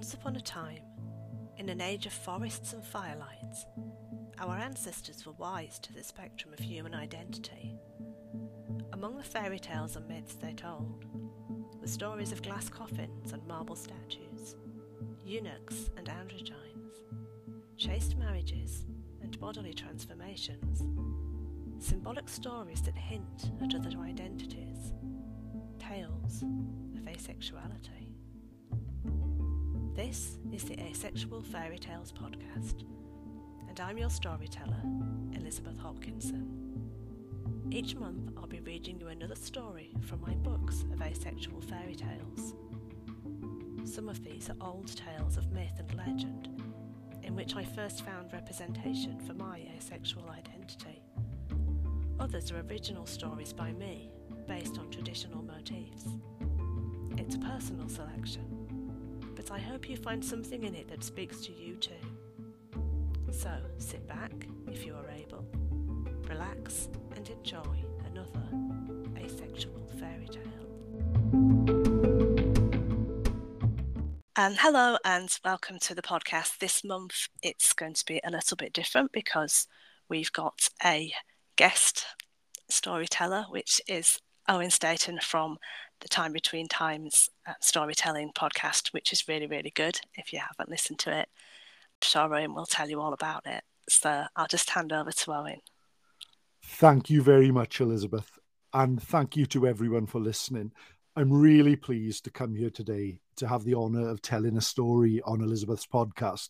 Once upon a time, in an age of forests and firelights, our ancestors were wise to the spectrum of human identity. Among the fairy tales and myths they told were stories of glass coffins and marble statues, eunuchs and androgynes, chaste marriages and bodily transformations, symbolic stories that hint at other identities, tales of asexuality. This is the Asexual Fairy Tales podcast, and I'm your storyteller, Elizabeth Hopkinson. Each month I'll be reading you another story from my books of asexual fairy tales. Some of these are old tales of myth and legend, in which I first found representation for my asexual identity. Others are original stories by me, based on traditional motifs. It's a personal selection, but I hope you find something in it that speaks to you too. So sit back, if you are able, relax and enjoy another asexual fairy tale. Hello and welcome to the podcast. This month it's going to be a little bit different because we've got a guest storyteller, which is Owen Staten from the Time Between Times storytelling podcast, which is really, really good. If you haven't listened to it, I'm sure Owen will tell you all about it. So I'll just hand over to Owen. Thank you very much, Elizabeth, and thank you to everyone for listening. I'm really pleased to come here today to have the honour of telling a story on Elizabeth's podcast.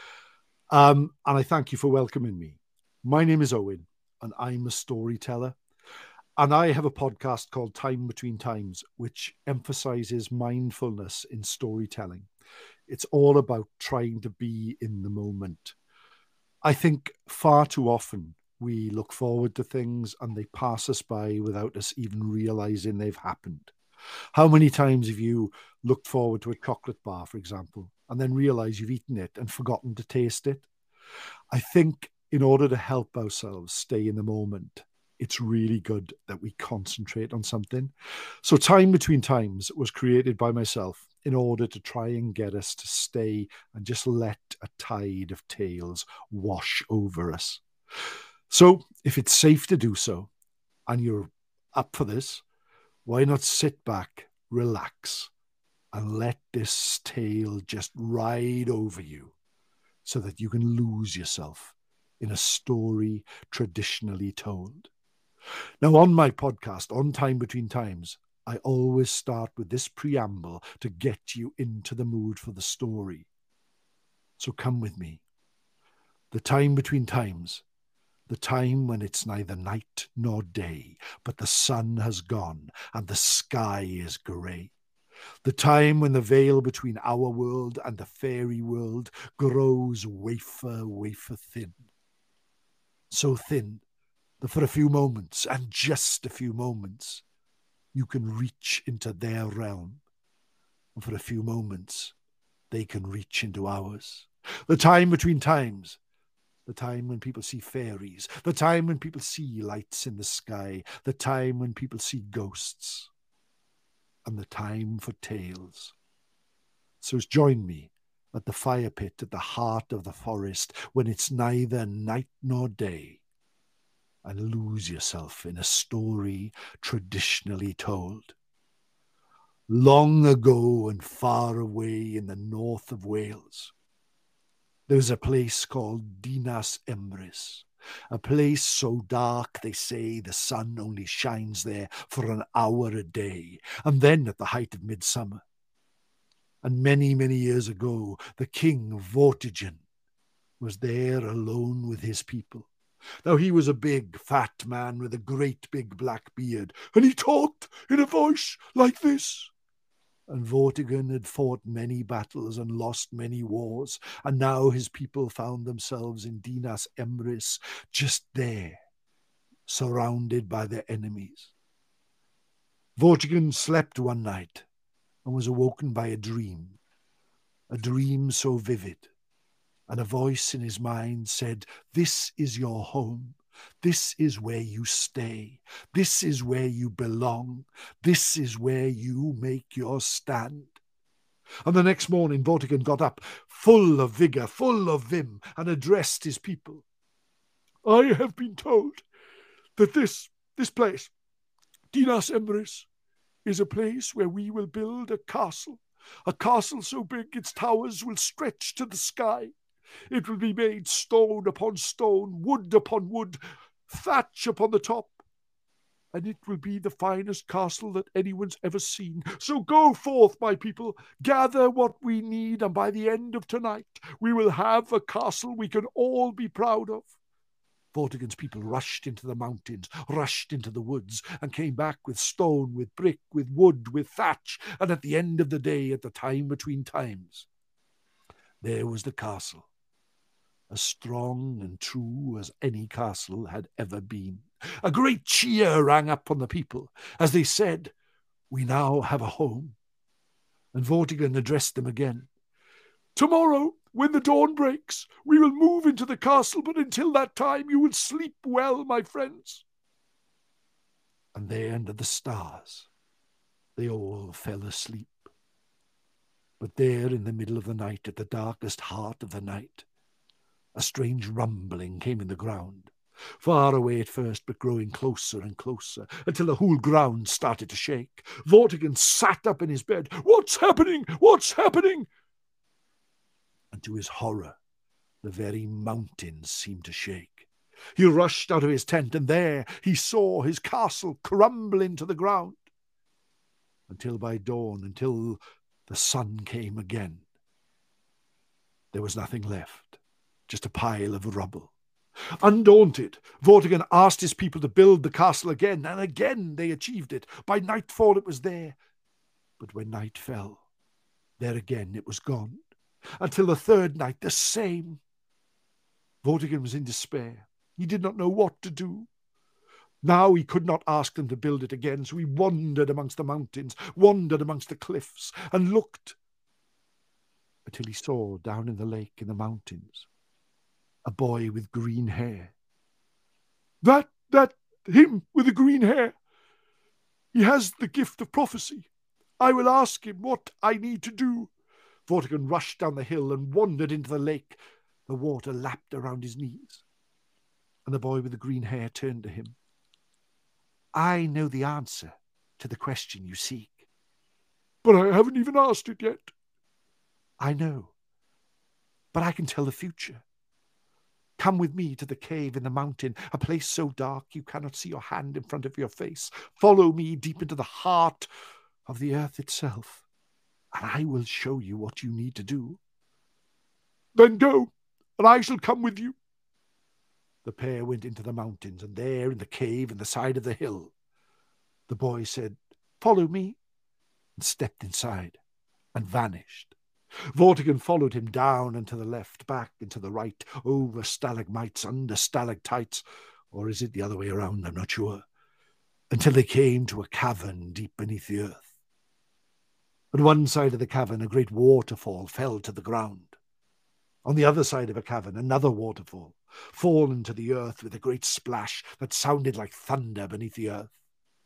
And I thank you for welcoming me. My name is Owen, and I'm a storyteller. And I have a podcast called Time Between Times, which emphasises mindfulness in storytelling. It's all about trying to be in the moment. I think far too often we look forward to things and they pass us by without us even realising they've happened. How many times have you looked forward to a chocolate bar, for example, and then realised you've eaten it and forgotten to taste it? I think in order to help ourselves stay in the moment, it's really good that we concentrate on something. So Time Between Times was created by myself in order to try and get us to stay and just let a tide of tales wash over us. So if it's safe to do so, and you're up for this, why not sit back, relax, and let this tale just ride over you so that you can lose yourself in a story traditionally told. Now, on my podcast, on Time Between Times, I always start with this preamble to get you into the mood for the story. So come with me. The time between times, the time when it's neither night nor day, but the sun has gone and the sky is grey. The time when the veil between our world and the fairy world grows wafer thin. So thin that for a few moments, and just a few moments, you can reach into their realm. And for a few moments, they can reach into ours. The time between times, the time when people see fairies, the time when people see lights in the sky, the time when people see ghosts, and the time for tales. So join me at the fire pit at the heart of the forest when it's neither night nor day, and lose yourself in a story traditionally told. Long ago and far away in the north of Wales, there was a place called Dinas Emrys, a place so dark they say the sun only shines there for an hour a day, and then at the height of midsummer. And many, many years ago, the king Vortigern was there alone with his people. Now, he was a big, fat man with a great big black beard, and he talked in a voice like this. And Vortigern had fought many battles and lost many wars, and now his people found themselves in Dinas Emrys, just there, surrounded by their enemies. Vortigern slept one night and was awoken by a dream so vivid. And a voice in his mind said, "This is your home. This is where you stay. This is where you belong. This is where you make your stand." And the next morning Vortigern got up, full of vigour, full of vim, and addressed his people. I have been told that this place, Dinas Emrys, is a place where we will build a castle so big its towers will stretch to the sky. It will be made stone upon stone, wood upon wood, thatch upon the top, and it will be the finest castle that anyone's ever seen. So go forth, my people, gather what we need, and by the end of tonight we will have a castle we can all be proud of. Vortigern's people rushed into the mountains, rushed into the woods, and came back with stone, with brick, with wood, with thatch, and at the end of the day, at the time between times, there was the castle, as strong and true as any castle had ever been. A great cheer rang up from the people as they said, "We now have a home." And Vortigern addressed them again. "Tomorrow, when the dawn breaks, we will move into the castle, but until that time you will sleep well, my friends." And there under the stars, they all fell asleep. But there in the middle of the night, at the darkest heart of the night, a strange rumbling came in the ground, far away at first, but growing closer and closer, until the whole ground started to shake. Vortigern sat up in his bed. "What's happening? What's happening?" And to his horror, the very mountains seemed to shake. He rushed out of his tent, and there he saw his castle crumble into the ground. Until by dawn, until the sun came again, there was nothing left, just a pile of rubble. Undaunted, Vortigern asked his people to build the castle again, and again they achieved it. By nightfall it was there, but when night fell, there again it was gone. Until the third night, the same. Vortigern was in despair. He did not know what to do. Now he could not ask them to build it again, so he wandered amongst the mountains, wandered amongst the cliffs, and looked until he saw down in the lake in the mountains a boy with green hair. That him with the green hair. He has the gift of prophecy. I will ask him what I need to do. Vortigern rushed down the hill and wandered into the lake. The water lapped around his knees. And the boy with the green hair turned to him. I know the answer to the question you seek. But I haven't even asked it yet. I know, but I can tell the future. Come with me to the cave in the mountain, a place so dark you cannot see your hand in front of your face. Follow me deep into the heart of the earth itself, and I will show you what you need to do. Then go, and I shall come with you. The pair went into the mountains, and there in the cave in the side of the hill, the boy said, Follow me, and stepped inside and vanished. Vortigern followed him down and to the left, back and to the right, over stalagmites, under stalactites, or is it the other way around? I'm not sure, until they came to a cavern deep beneath the earth. On one side of the cavern, a great waterfall fell to the ground. On the other side of a cavern, another waterfall, fallen to the earth with a great splash that sounded like thunder beneath the earth.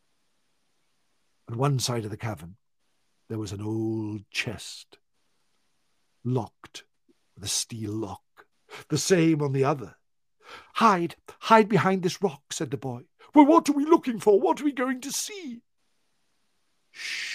On one side of the cavern, there was an old chest, locked with a steel lock. The same on the other. Hide behind this rock, said the boy. Well, what are we looking for? What are we going to see? Shh.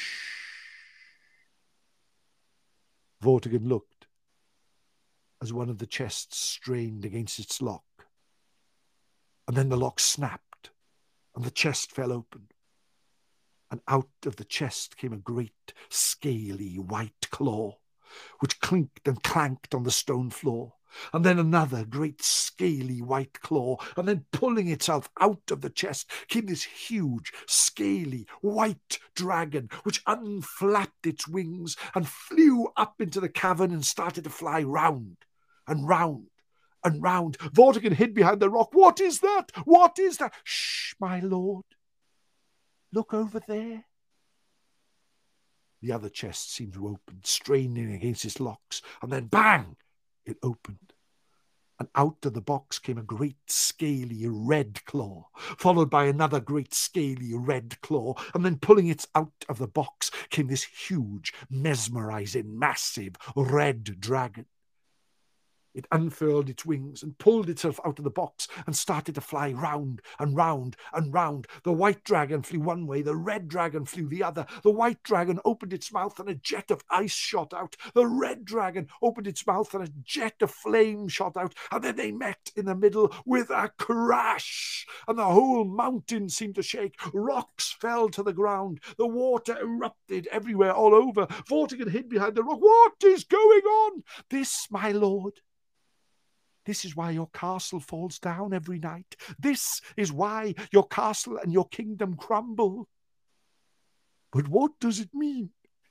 Vortigern looked as one of the chests strained against its lock. And then the lock snapped, and the chest fell open. And out of the chest came a great, scaly, white claw, which clinked and clanked on the stone floor. And then another great, scaly, white claw, and then pulling itself out of the chest came this huge, scaly, white dragon, which unflapped its wings and flew up into the cavern and started to fly round and round and round. Vortigern hid behind the rock. What is that? What is that? Shh, my lord. Look over there. The other chest seemed to open, straining against its locks, and then bang! It opened. and out of the box came a great scaly red claw, followed by another great scaly red claw, and then pulling it out of the box came this huge, mesmerizing, massive red dragon. It unfurled its wings and pulled itself out of the box and started to fly round and round and round. The white dragon flew one way, the red dragon flew the other. The white dragon opened its mouth and a jet of ice shot out. The red dragon opened its mouth and a jet of flame shot out. And then they met in the middle with a crash, and the whole mountain seemed to shake. Rocks fell to the ground. The water erupted everywhere all over. Vortigern hid behind the rock. What is going on? This, my lord, this is why your castle falls down every night. This is why your castle and your kingdom crumble. But what does it mean?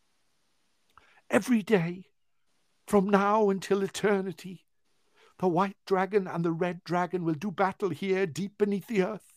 Every day, from now until eternity, the white dragon and the red dragon will do battle here deep beneath the earth.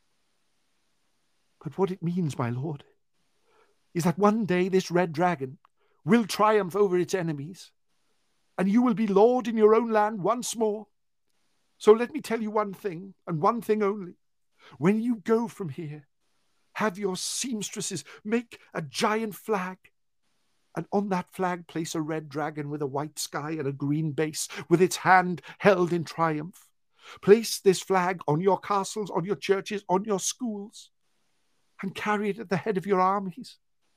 But what it means, my lord, is that one day this red dragon will triumph over its enemies, and you will be lord in your own land once more. So let me tell you one thing, and one thing only. When you go from here, have your seamstresses make a giant flag, and on that flag place a red dragon with a white sky and a green base, with its hand held in triumph. Place this flag on your castles, on your churches, on your schools, and carry it at the head of your armies.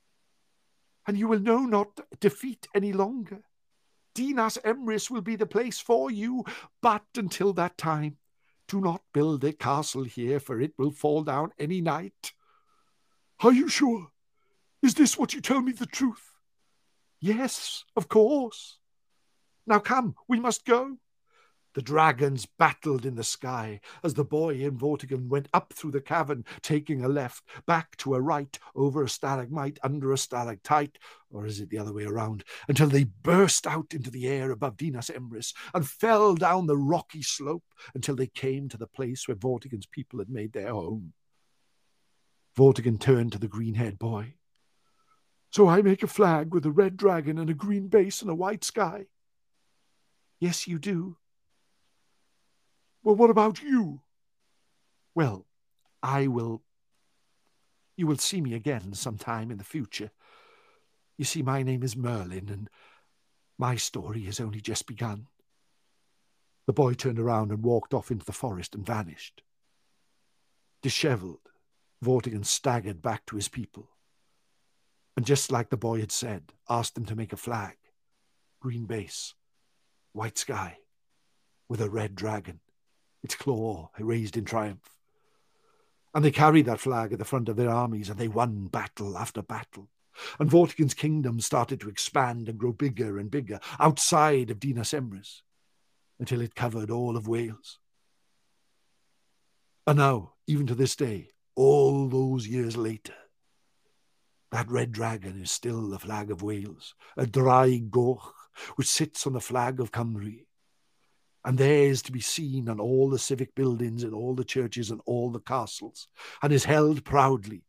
And you will know not defeat any longer. Dinas Emrys will be the place for you, but until that time, do not build a castle here, for it will fall down any night. Are you sure? Is this what you tell me the truth? Yes, of course. Now come, we must go. The dragons battled in the sky as the boy and Vortigern went up through the cavern, taking a left, back to a right, over a stalagmite, under a stalactite, or is it the other way around, until they burst out into the air above Dinas Emrys and fell down the rocky slope until they came to the place where Vortigern's people had made their home. Vortigern turned to the green-haired boy. So I make a flag with a red dragon and a green base and a white sky? Yes, you do. Well, what about you? Well, you will see me again sometime in the future. You see, my name is Merlin, and my story has only just begun. The boy turned around and walked off into the forest and vanished. Dishevelled, Vortigern staggered back to his people, and just like the boy had said, asked them to make a flag, green base, white sky, with a red dragon, its claw raised in triumph. And they carried that flag at the front of their armies, and they won battle after battle. And Vortigern's kingdom started to expand and grow bigger and bigger outside of Dinas Emrys, until it covered all of Wales. And now, even to this day, all those years later, that red dragon is still the flag of Wales, a Draig Goch, which sits on the flag of Cymru. And there is to be seen on all the civic buildings and all the churches and all the castles, and is held proudly.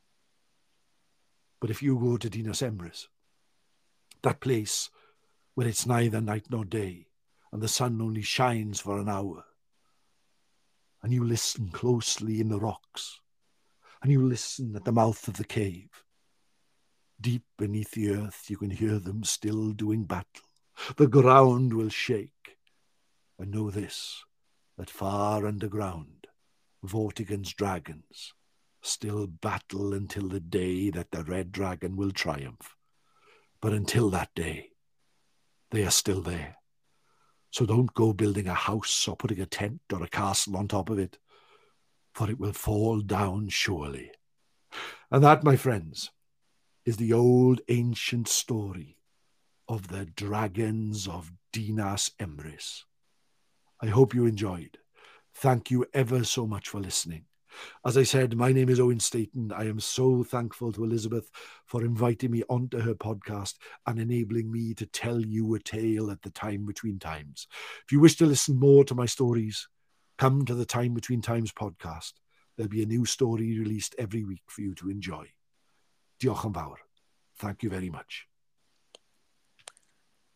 But if you go to Dinas Emrys, that place where it's neither night nor day, and the sun only shines for an hour, and you listen closely in the rocks, and you listen at the mouth of the cave, deep beneath the earth you can hear them still doing battle. The ground will shake. And know this, that far underground, Vortigern's dragons still battle until the day that the red dragon will triumph. But until that day, they are still there. So don't go building a house or putting a tent or a castle on top of it, for it will fall down surely. And that, my friends, is the old ancient story of the dragons of Dinas Emrys. I hope you enjoyed. Thank you ever so much for listening. As I said, my name is Owen Staten. I am so thankful to Elizabeth for inviting me onto her podcast and enabling me to tell you a tale at the Time Between Times. If you wish to listen more to my stories, come to the Time Between Times podcast. There'll be a new story released every week for you to enjoy. Diolch yn fawr. Thank you very much.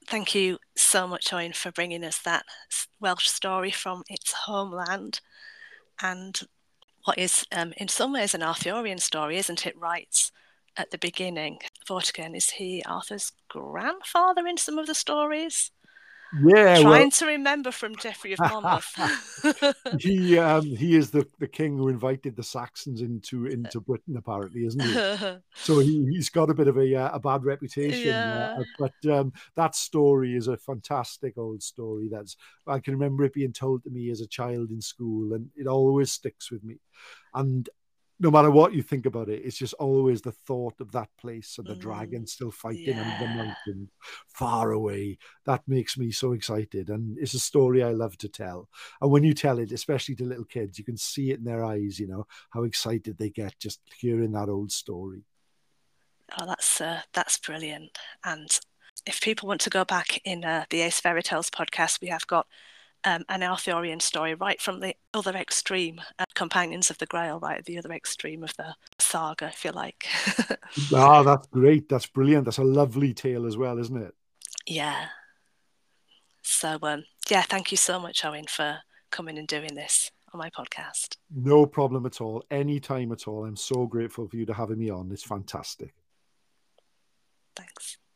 Thank you so much, Owen, for bringing us that Welsh story from its homeland, and what is in some ways an Arthurian story, isn't it? Right at the beginning, Vortigern, is he Arthur's grandfather in some of the stories? Yeah, Trying to remember from Geoffrey of Monmouth. he is the king who invited the Saxons into Britain, apparently, isn't he? So he's got a bit of a bad reputation. Yeah. But that story is a fantastic old story. I can remember it being told to me as a child in school, and it always sticks with me. And no matter what you think about it, it's just always the thought of that place and the dragon still fighting under the mountain, far away. That makes me so excited. And it's a story I love to tell. And when you tell it, especially to little kids, you can see it in their eyes, how excited they get just hearing that old story. Oh, that's brilliant. And if people want to go back in the Ace Fairy Tales podcast, we have got an Arthurian story right from the other extreme, Companions of the Grail, right at the other extreme of the saga, if you like. That's great. That's brilliant. That's a lovely tale as well, isn't it? Yeah. So, thank you so much, Owen, for coming and doing this on my podcast. No problem at all. Anytime at all. I'm so grateful for you to having me on. It's fantastic. Thanks.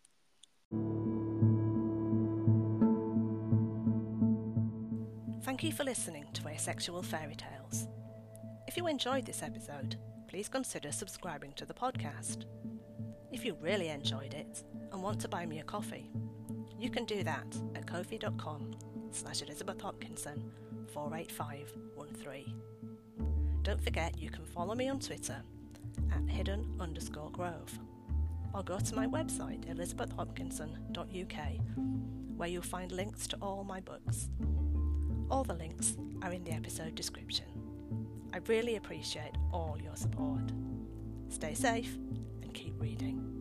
Thank you for listening to Asexual Fairy Tales. If you enjoyed this episode, please consider subscribing to the podcast. If you really enjoyed it and want to buy me a coffee, you can do that at ko-fi.com/Elizabeth Hopkinson 48513. Don't forget you can follow me on Twitter at hidden_grove, or go to my website elizabethhopkinson.uk, where you'll find links to all my books. All the links are in the episode description. I really appreciate all your support. Stay safe and keep reading.